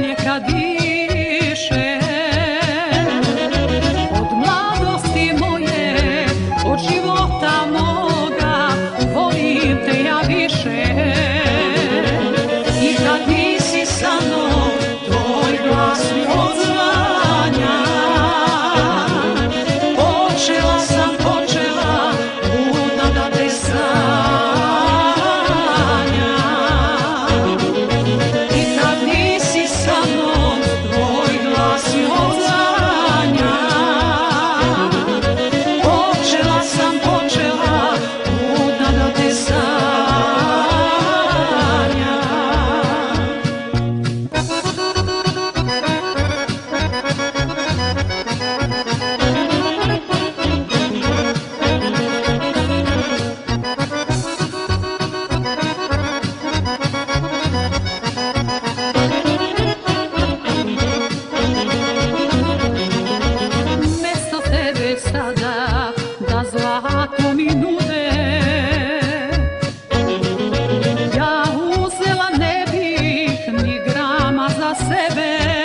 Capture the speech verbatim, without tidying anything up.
ponekad više. Od mladosti moje, od života moga, volim te ja više. I kad nisi sa mnom, tvoj glas mi odzvanja. Počela sam, počela, budna da te sanjam. I kad nisi sa mnom, tvoj glas mi odzvanja. Počela sam, počela, budna da te sanjam. Mesto tebe sada da zlato mi nude, ja uzela ne bih ni grama za sebe.